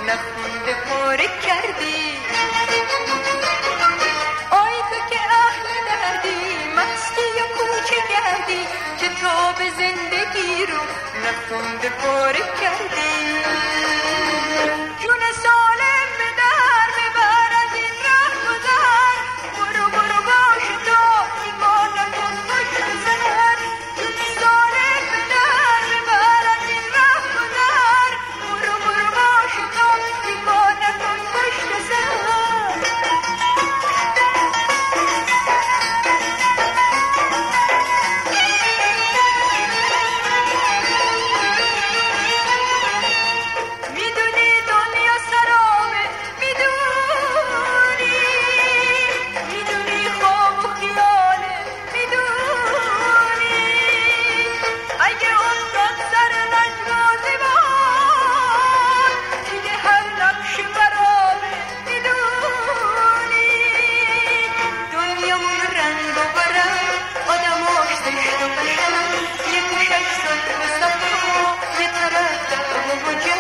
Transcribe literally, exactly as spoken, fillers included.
نخونده پاره کردی. آی تو که اهل دردی، مستی و کوچه گردی، کتاب زندگی رو نخونده پاره کردی. جون سالم به در ببر از این ره گذر، برو برو باش تو ایمان نکن پشت سر. جون سالم به در ببر از این ره گذر، برو برو باش تو ایمان نکن پشت سر. Would you